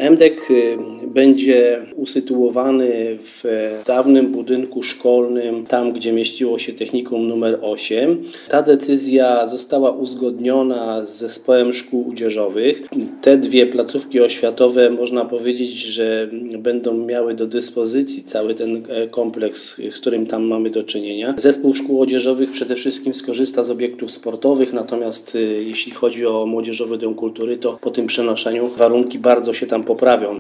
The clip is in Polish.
MDEK będzie usytuowany w dawnym budynku szkolnym, tam gdzie mieściło się technikum numer 8. Ta decyzja została uzgodniona z zespołem szkół odzieżowych. Te dwie placówki oświatowe można powiedzieć, że będą miały do dyspozycji cały ten kompleks, z którym tam mamy do czynienia. Zespół szkół odzieżowych przede wszystkim skorzysta z obiektów sportowych, natomiast jeśli chodzi o Młodzieżowy Dom Kultury, to po tym przenoszeniu warunki bardzo się tam poprawią.